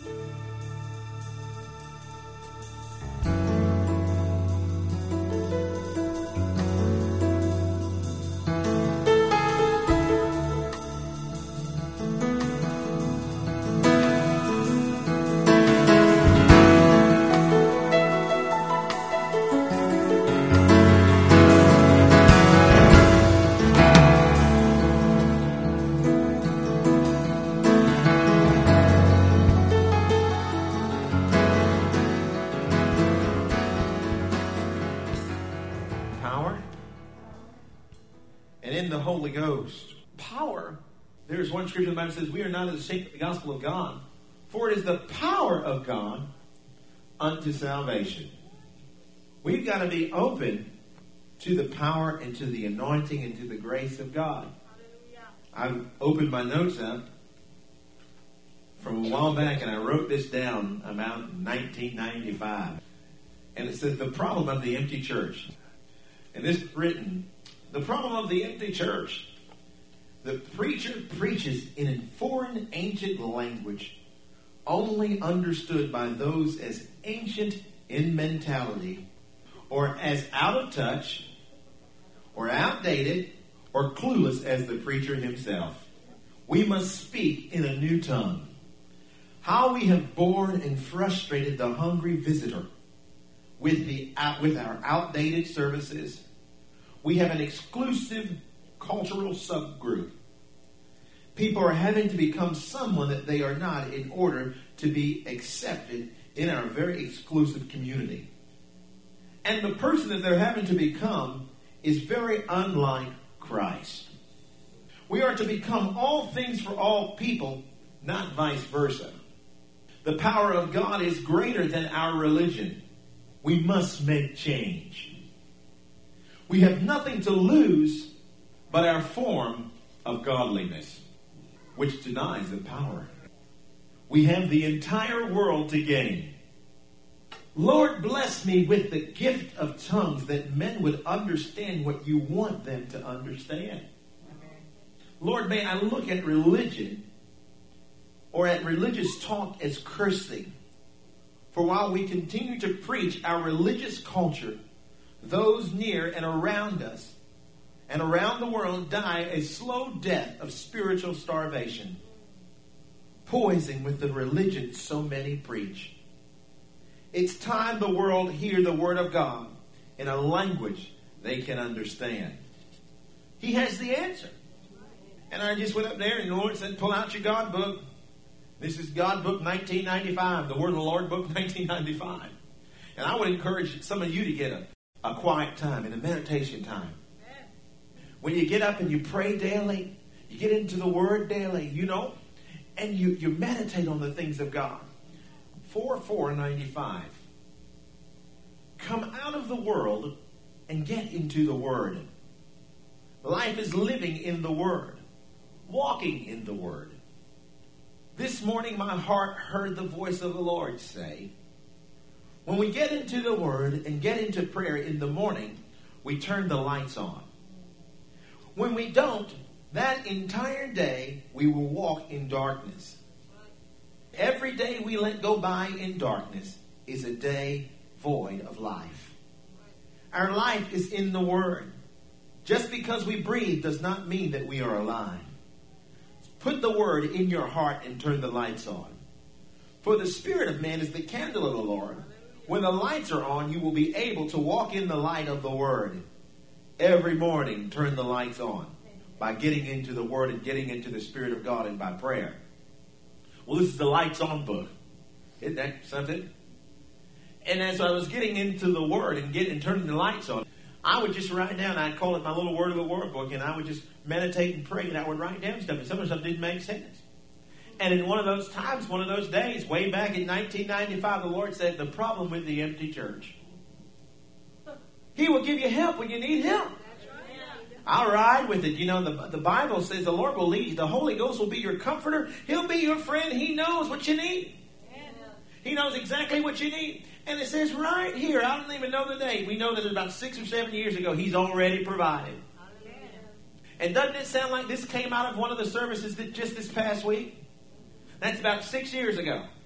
Holy Ghost. Power. There's one scripture in the Bible that says, we are not ashamed of the gospel of God, for it is the power of God unto salvation. We've got to be open to the power and to the anointing and to the grace of God. I've opened my notes up from a while back, and I wrote this down about 1995. And it says, the problem of the empty church. And this is written, the problem of the empty church. The preacher preaches in a foreign ancient language, only understood by those as ancient in mentality, or as out of touch, or outdated, or clueless as the preacher himself. We must speak in a new tongue. How we have bored and frustrated the hungry visitor with our outdated services. We have an exclusive cultural subgroup. People are having to become someone that they are not in order to be accepted in our very exclusive community. And the person that they're having to become is very unlike Christ. We are to become all things for all people, not vice versa. The power of God is greater than our religion. We must make change. We have nothing to lose but our form of godliness, which denies the power. We have the entire world to gain. Lord, bless me with the gift of tongues that men would understand what you want them to understand. Lord, may I look at religion or at religious talk as cursing. For while we continue to preach our religious culture, those near and around us and around the world die a slow death of spiritual starvation, poisoned with the religion so many preach. It's time the world hear the word of God in a language they can understand. He has the answer. And I just went up there and the Lord said, pull out your God book. This is God book 1995, the Word of the Lord book 1995. And I would encourage some of you to get a quiet time and a meditation time. When you get up and you pray daily, you get into the Word daily, and you meditate on the things of God. 4:95. Come out of the world and get into the Word. Life is living in the Word, walking in the Word. This morning my heart heard the voice of the Lord say, when we get into the Word and get into prayer in the morning, we turn the lights on. When we don't, that entire day we will walk in darkness. Every day we let go by in darkness is a day void of life. Our life is in the Word. Just because we breathe does not mean that we are alive. Put the Word in your heart and turn the lights on. For the spirit of man is the candle of the Lord. When the lights are on, you will be able to walk in the light of the Word. Every morning, turn the lights on by getting into the Word and getting into the Spirit of God and by prayer. Well, this is the Lights On book. Isn't that something? And as I was getting into the Word and turning the lights on, I would just write down, I'd call it my little Word of the Word book, and I would just meditate and pray, and I would write down stuff, and some of the stuff didn't make sense. And in one of those times, one of those days, way back in 1995, the Lord said, the problem with the empty church. He will give you help when you need help. I'll ride with it. The Bible says the Lord will lead you. The Holy Ghost will be your comforter. He'll be your friend. He knows what you need. He knows exactly what you need. And it says right here, I don't even know the date. We know that about 6 or 7 years ago, He's already provided. And doesn't it sound like this came out of one of the services that just this past week? That's about 6 years ago.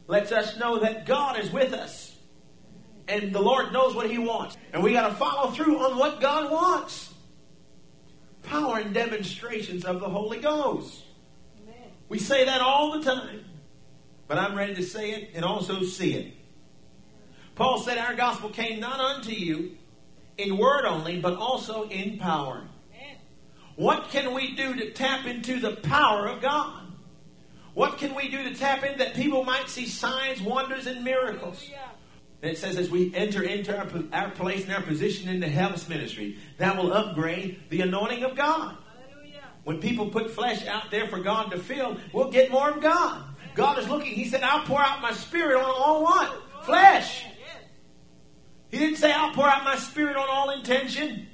lets us know that God is with us. And the Lord knows what He wants. And we got to follow through on what God wants. Power and demonstrations of the Holy Ghost. Amen. We say that all the time. But I'm ready to say it and also see it. Paul said our gospel came not unto you in word only, but also in power. Amen. What can we do to tap into the power of God? What can we do to tap in that people might see signs, wonders, and miracles? And it says as we enter into our place and our position in the health ministry, that will upgrade the anointing of God. Hallelujah. When people put flesh out there for God to fill, we'll get more of God. God is looking. He said, I'll pour out my spirit on all what? Flesh. He didn't say, I'll pour out my spirit on all intention.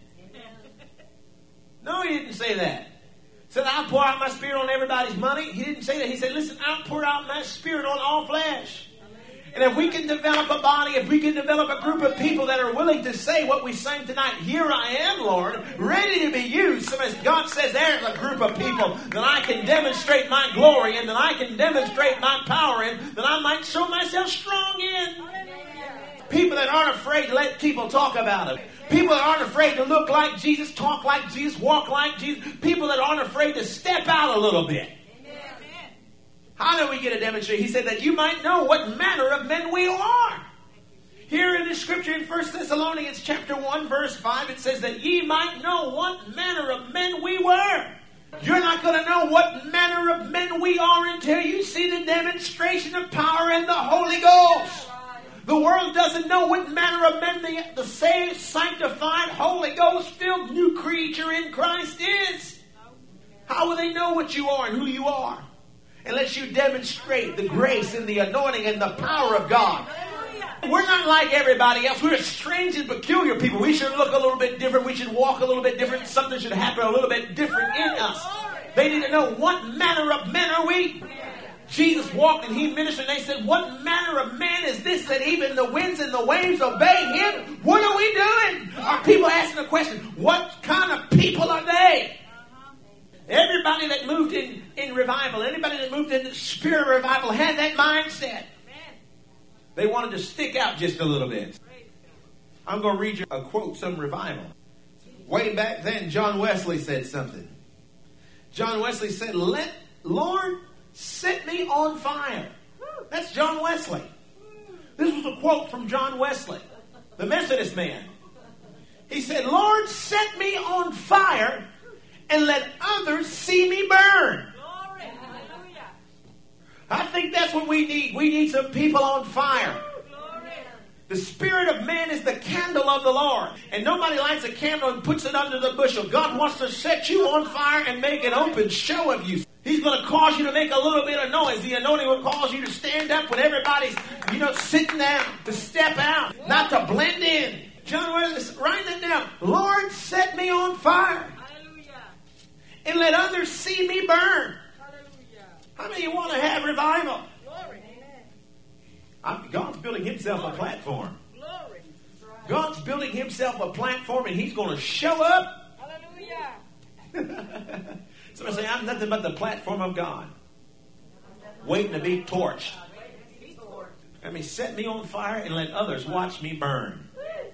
No, he didn't say that. He said, I'll pour out my spirit on everybody's money. He didn't say that. He said, listen, I'll pour out my spirit on all flesh. And if we can develop a body, if we can develop a group of people that are willing to say what we sang tonight, here I am, Lord, ready to be used. So as God says, there's a group of people that I can demonstrate my glory in, that I can demonstrate my power in, that I might show myself strong in. People that aren't afraid to let people talk about it. People that aren't afraid to look like Jesus, talk like Jesus, walk like Jesus. People that aren't afraid to step out a little bit. How do we get a demonstration? He said that you might know what manner of men we are. Here in the scripture in 1 Thessalonians chapter 1 verse 5, it says that ye might know what manner of men we were. You're not going to know what manner of men we are until you see the demonstration of power in the Holy Ghost. The world doesn't know what manner of men the saved, sanctified, Holy Ghost-filled new creature in Christ is. How will they know what you are and who you are? Unless you demonstrate the grace and the anointing and the power of God. We're not like everybody else. We're strange and peculiar people. We should look a little bit different. We should walk a little bit different. Something should happen a little bit different in us. They need to know what manner of men are we. Jesus walked and He ministered and they said, what manner of man is this that even the winds and the waves obey Him? What are we doing? Are people asking the question, what kind of people are they? Everybody that moved in revival, anybody that moved in the spirit of revival had that mindset. They wanted to stick out just a little bit. I'm going to read you a quote, some revival. Way back then, John Wesley said something. John Wesley said, Lord, set me on fire. That's John Wesley. This was a quote from John Wesley, the Methodist man. He said, Lord, set me on fire and let others see me burn. Glory. I think that's what we need. We need some people on fire. Glory. The spirit of man is the candle of the Lord. And nobody lights a candle and puts it under the bushel. God wants to set you on fire and make an open show of you. He's going to cause you to make a little bit of noise. The anointing will cause you to stand up when everybody's, sitting down, to step out, not to blend in. John Wesley, write that down. Lord, set me on fire. And let others see me burn. Hallelujah. How many want to have revival? Glory. God's building Himself a platform. Glory. God's building Himself a platform and He's going to show up. Hallelujah. Somebody say, I'm nothing but the platform of God. Waiting to be torched. Set me on fire and let others watch me burn.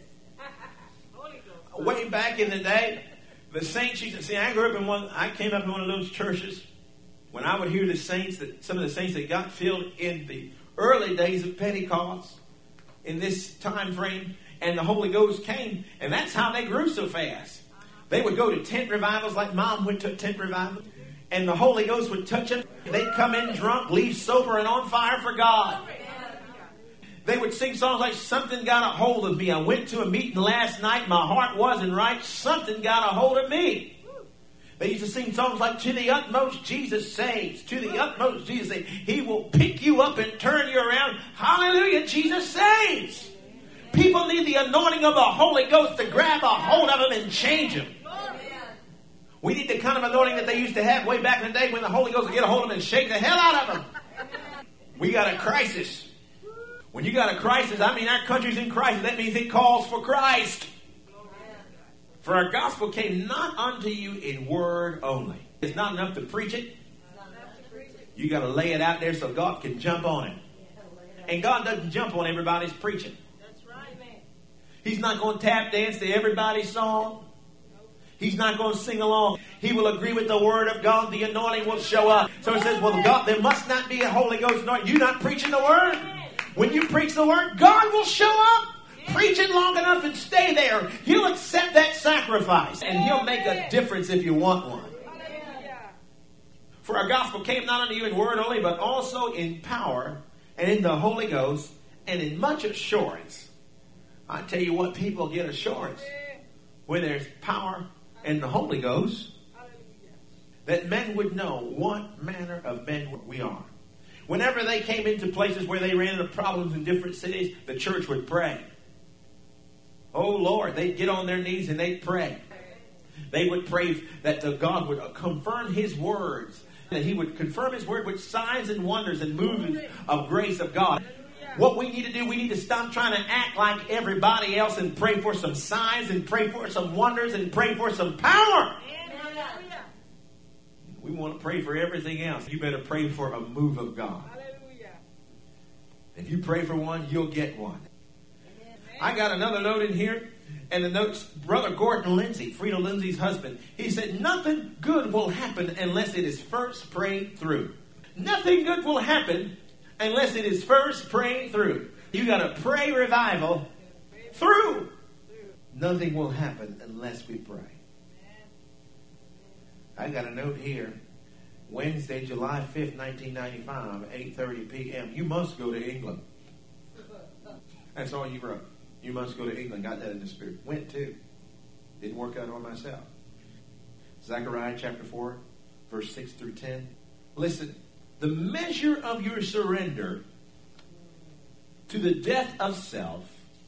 Way back in the day, the saints used to see. I came up in one of those churches when I would hear the saints, some of the saints that got filled in the early days of Pentecost, in this time frame, and the Holy Ghost came, and that's how they grew so fast. They would go to tent revivals like Mom went to a tent revival, and the Holy Ghost would touch them. They'd come in drunk, leave sober and on fire for God. They would sing songs like, something got a hold of me. I went to a meeting last night. My heart wasn't right. Something got a hold of me. They used to sing songs like, to the utmost Jesus saves. To the utmost Jesus saves. He will pick you up and turn you around. Hallelujah, Jesus saves. People need the anointing of the Holy Ghost to grab a hold of them and change them. We need the kind of anointing that they used to have way back in the day when the Holy Ghost would get a hold of them and shake the hell out of them. We got a crisis. When you got a crisis, our country's in crisis. That means it calls for Christ. For our gospel came not unto you in word only. It's not enough to preach it. You got to lay it out there so God can jump on it. And God doesn't jump on everybody's preaching. That's right, man. He's not going to tap dance to everybody's song. He's not going to sing along. He will agree with the word of God. The anointing will show up. So it says, well, God, there must not be a Holy Ghost anointing. You're not preaching the word. When you preach the word, God will show up. Preach it long enough and stay there. He'll accept that sacrifice. And He'll make a difference if you want one. For our gospel came not unto you in word only, but also in power and in the Holy Ghost and in much assurance. I tell you what, people get assurance when there's power and the Holy Ghost, that men would know what manner of men we are. Whenever they came into places where they ran into problems in different cities, the church would pray. Oh Lord, they'd get on their knees and they'd pray. They would pray that God would confirm His words, that He would confirm His word with signs and wonders and movements of grace of God. What we need to do, we need to stop trying to act like everybody else and pray for some signs and pray for some wonders and pray for some power. We want to pray for everything else. You better pray for a move of God. If you pray for one, you'll get one. I got another note in here, and the note's Brother Gordon Lindsay, Frida Lindsay's husband. He said, nothing good will happen unless it is first prayed through. Nothing good will happen unless it is first prayed through. You got to pray revival through. Nothing will happen unless we pray. I got a note here. Wednesday, July 5th, 1995, 8:30 p.m. You must go to England. That's all you wrote. You must go to England. Got that in the spirit. Went to. Didn't work out on myself. Zechariah chapter 4, verse 6 through 10. Listen. The measure of your surrender to the death of self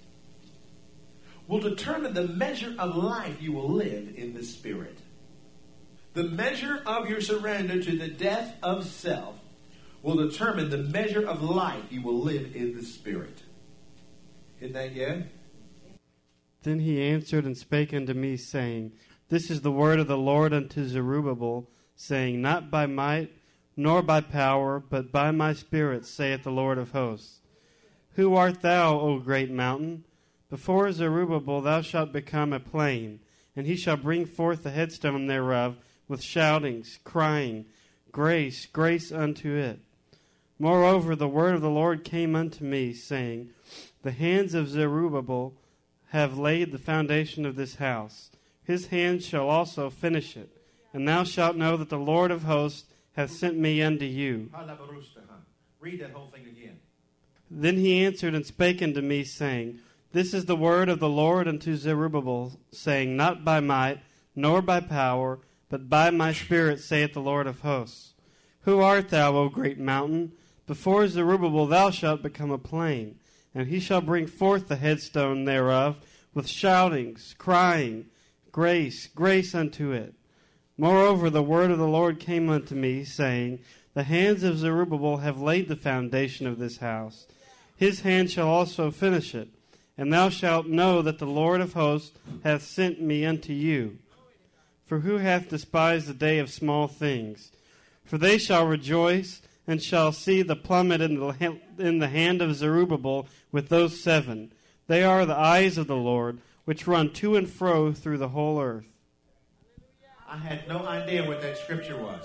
will determine the measure of life you will live in the Spirit. The measure of your surrender to the death of self will determine the measure of life you will live in the Spirit. Isn't that good? Then he answered and spake unto me, saying, This is the word of the Lord unto Zerubbabel, saying, Not by might, nor by power, but by my Spirit, saith the Lord of hosts. Who art thou, O great mountain? Before Zerubbabel thou shalt become a plain, and he shall bring forth the headstone thereof with shoutings, crying, Grace, grace unto it. Moreover, the word of the Lord came unto me, saying, The hands of Zerubbabel have laid the foundation of this house. His hands shall also finish it. And thou shalt know that the Lord of hosts hath sent me unto you. Read that whole thing again. Then he answered and spake unto me, saying, This is the word of the Lord unto Zerubbabel, saying, Not by might, nor by power, but by my Spirit, saith the Lord of hosts. Who art thou, O great mountain? Before Zerubbabel thou shalt become a plain, and he shall bring forth the headstone thereof with shoutings, crying, Grace, grace unto it. Moreover, the word of the Lord came unto me, saying, The hands of Zerubbabel have laid the foundation of this house. His hand shall also finish it. And thou shalt know that the Lord of hosts hath sent me unto you. For who hath despised the day of small things? For they shall rejoice, and shall see the plummet in the hand of Zerubbabel with those 7. They are the eyes of the Lord, which run to and fro through the whole earth. I had no idea what that scripture was.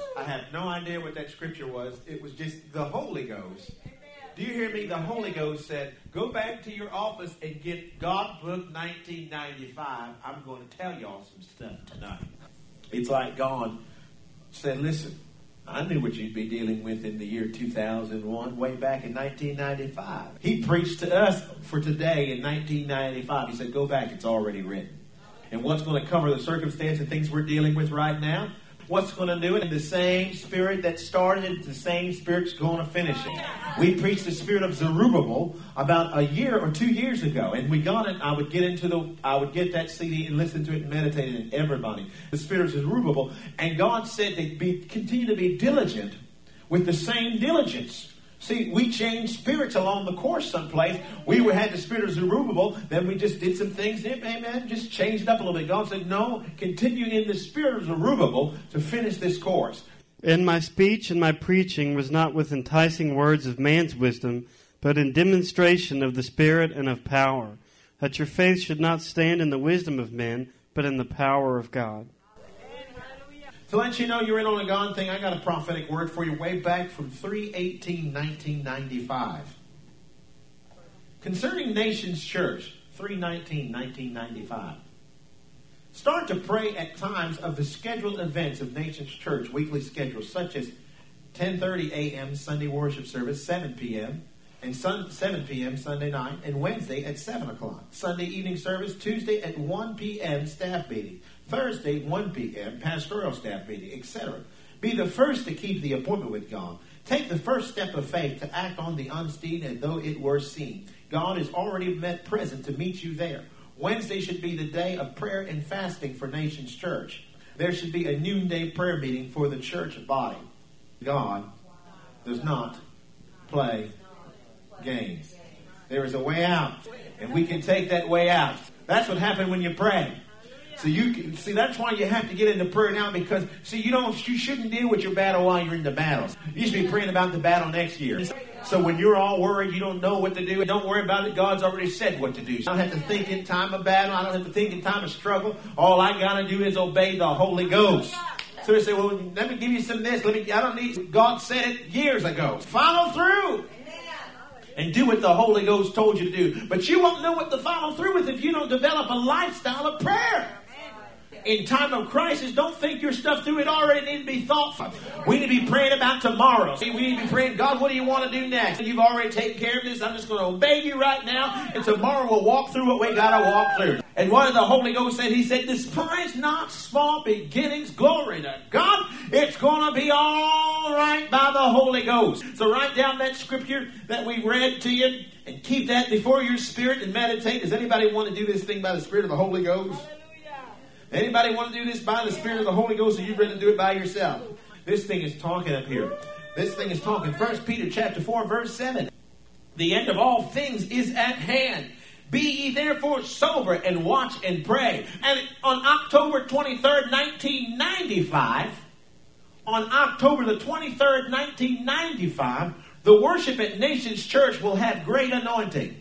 It was just the Holy Ghost. Do you hear me? The Holy Ghost said, go back to your office and get God Book 1995. I'm going to tell y'all some stuff tonight. It's like God said, listen, I knew what you'd be dealing with in the year 2001, way back in 1995. He preached to us for today in 1995. He said, go back, it's already written. And what's going to cover the circumstance and things we're dealing with right now? What's going to do it? In the same spirit that started it, the same spirit's going to finish it. We preached the spirit of Zerubbabel about a year or 2 years ago, and we got it. I would get that CD and listen to it and meditate it, and everybody. The spirit of Zerubbabel, and God said to continue to be diligent with the same diligence. See, we changed spirits along the course someplace. We had the spirit of Zerubbabel. Then we just did some things. Amen. Just changed it up a little bit. God said, no, continue in the spirit of Zerubbabel to finish this course. And my speech and my preaching was not with enticing words of man's wisdom, but in demonstration of the Spirit and of power, that your faith should not stand in the wisdom of men, but in the power of God. To let you know you're in on a God thing, I got a prophetic word for you way back from 3/18/1995. Concerning Nations Church, 3/19/1995. Start to pray at times of the scheduled events of Nations Church, weekly schedules, such as 10:30 a.m. Sunday worship service, 7 p.m., and 7 p.m. Sunday night, and Wednesday at 7 o'clock. Sunday evening service, Tuesday at 1 p.m. staff meeting. Thursday, 1 p.m., pastoral staff meeting, etc. Be the first to keep the appointment with God. Take the first step of faith to act on the unseen as though it were seen. God is already present to meet you there. Wednesday should be the day of prayer and fasting for Nations Church. There should be a noonday prayer meeting for the church body. God does not play games. There is a way out, and we can take that way out. That's what happened when you pray. So you can see, that's why you have to get into prayer now, because see, you shouldn't deal with your battle while you're in the battle. You should be praying about the battle next year. So when you're all worried, you don't know what to do, don't worry about it. God's already said what to do. I don't have to think in time of battle. I don't have to think in time of struggle. All I got to do is obey the Holy Ghost. So they say, well, let me give you some of this. I don't need, God said it years ago. Follow through. And do what the Holy Ghost told you to do. But you won't know what to follow through with if you don't develop a lifestyle of prayer. In time of crisis, don't think your stuff through. It already needs to be thought for. We need to be praying about tomorrow. See, we need to be praying, God, what do you want to do next? You've already taken care of this. I'm just going to obey you right now. And tomorrow we'll walk through what we got to walk through. And what did the Holy Ghost say? He said, despise not small beginnings. Glory to God. It's going to be all right by the Holy Ghost. So write down that scripture that we read to you and keep that before your spirit and meditate. Does anybody want to do this thing by the Spirit of the Holy Ghost? Anybody want to do this by the Spirit of the Holy Ghost, or you ready to do it by yourself? This thing is talking up here. This thing is talking. 1 Peter chapter 4, verse 7. The end of all things is at hand. Be ye therefore sober and watch and pray. And on October 23rd, 1995, on October the 23rd, 1995, the worship at Nations Church will have great anointing.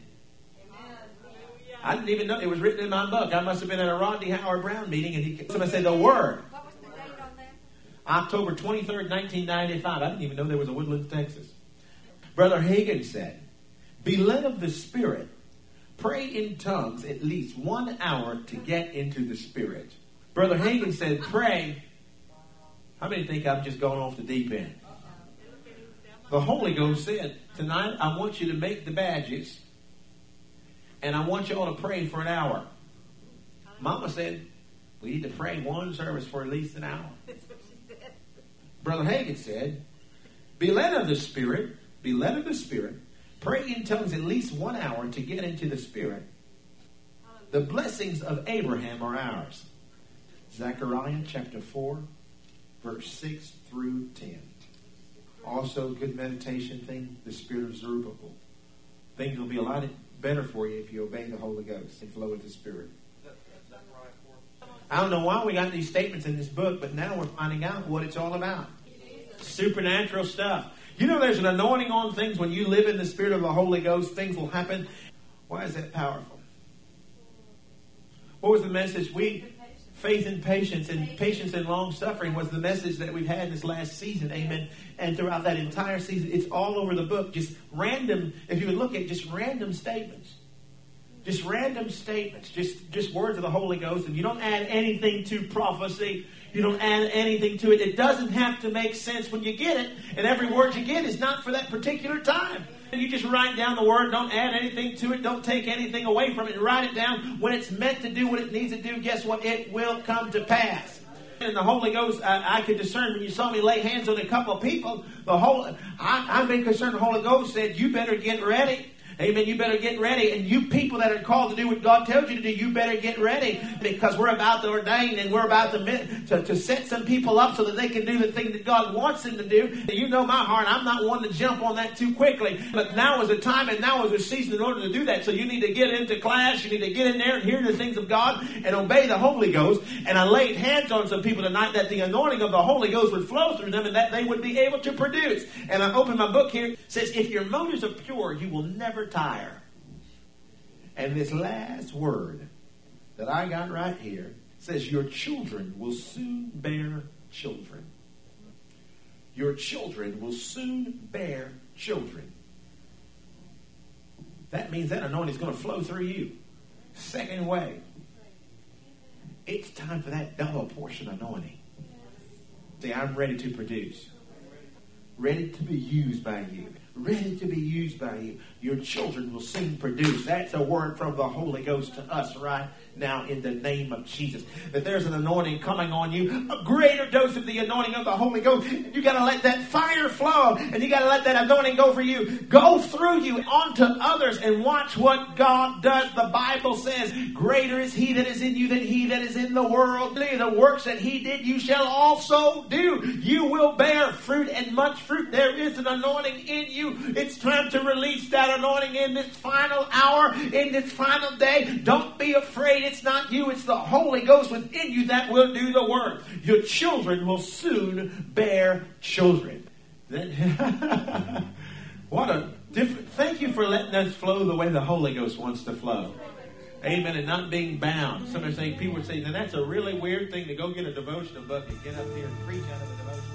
I didn't even know it was written in my book. I must have been at a Rodney Howard Brown meeting, and somebody said the word. What was the date on that? October 23rd, 1995. I didn't even know there was a Woodlands, Texas. Brother Hagin said, be led of the Spirit. Pray in tongues at least 1 hour to get into the Spirit. Brother Hagin said, pray. How many think I'm just going off the deep end? The Holy Ghost said, tonight I want you to make the badges. And I want you all to pray for an hour. Mama said, we need to pray one service for at least an hour. Brother Hagin said, be led of the Spirit. Be led of the Spirit. Pray in tongues at least 1 hour to get into the Spirit. The blessings of Abraham are ours. Zechariah chapter 4, verse 6 through 10. Also, good meditation thing, the Spirit of Zerubbabel. Things will be a lot better for you if you obey the Holy Ghost and flow with the Spirit. I don't know why we got these statements in this book, but now we're finding out what it's all about. Supernatural stuff. You know there's an anointing on things when you live in the Spirit of the Holy Ghost. Things will happen. Why is that powerful? What was the message? Faith and patience and long suffering was the message that we've had this last season. Amen. And throughout that entire season, it's all over the book. Just random, if you would look at just random statements. Just random statements. Just words of the Holy Ghost. And you don't add anything to prophecy. You don't add anything to it. It doesn't have to make sense when you get it. And every word you get is not for that particular time. And you just write down the word. Don't add anything to it. Don't take anything away from it. Write it down. When it's meant to do what it needs to do, guess what? It will come to pass. And the Holy Ghost, I could discern when you saw me lay hands on a couple of people. I've been concerned. The Holy Ghost said, you better get ready. Amen. You better get ready. And you people that are called to do what God tells you to do, you better get ready, because we're about to ordain and we're about to set some people up so that they can do the thing that God wants them to do. You know my heart. I'm not one to jump on that too quickly. But now is the time and now is the season in order to do that. So you need to get into class. You need to get in there and hear the things of God and obey the Holy Ghost. And I laid hands on some people tonight that the anointing of the Holy Ghost would flow through them and that they would be able to produce. And I opened my book here. It says, if your motives are pure, you will never tire. And this last word that I got right here says, your children will soon bear children. Your children will soon bear children. That means that anointing is going to flow through you. Second way, it's time for that double portion anointing. See, I'm ready to produce. Ready to be used by you. Ready to be used by you. Your children will soon produce. That's a word from the Holy Ghost to us right now in the name of Jesus. That there's an anointing coming on you. A greater dose of the anointing of the Holy Ghost. You got to let that fire flow. And you got to let that anointing go for you. Go through you onto others and watch what God does. The Bible says, greater is He that is in you than he that is in the world. The works that He did you shall also do. You will bear fruit and much fruit. There is an anointing in you. It's time to release that anointing in this final hour, in this final day. Don't be afraid. It's not you. It's the Holy Ghost within you that will do the work. Your children will soon bear children. What a different... Thank you for letting us flow the way the Holy Ghost wants to flow. Amen. And not being bound. Some are saying, people are saying, now that's a really weird thing to go get a devotional book and get up here and preach out of a devotional.